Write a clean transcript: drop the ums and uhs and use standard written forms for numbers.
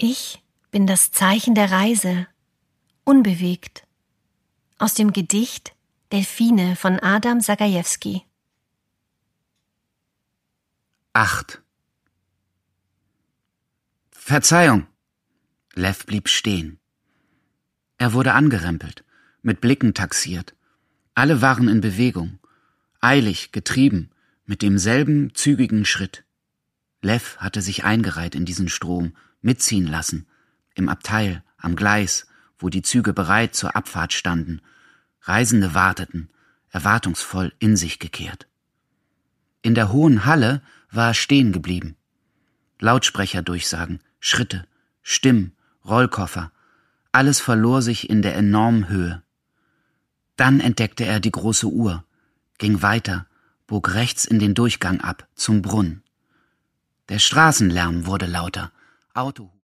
Ich bin das Zeichen der Reise, unbewegt. Aus dem Gedicht Delfine von Adam Zagajewski. 8. Verzeihung. Lev blieb stehen. Er wurde angerempelt, mit Blicken taxiert. Alle waren in Bewegung, eilig, getrieben, mit demselben zügigen Schritt. Lev hatte sich eingereiht in diesen Strom, mitziehen lassen, im Abteil, am Gleis, wo die Züge bereit zur Abfahrt standen. Reisende warteten, erwartungsvoll in sich gekehrt. In der hohen Halle war er stehen geblieben. Lautsprecherdurchsagen, Schritte, Stimmen, Rollkoffer, alles verlor sich in der enormen Höhe. Dann entdeckte er die große Uhr, ging weiter, bog rechts in den Durchgang ab, zum Brunnen. Der Straßenlärm wurde lauter, Auto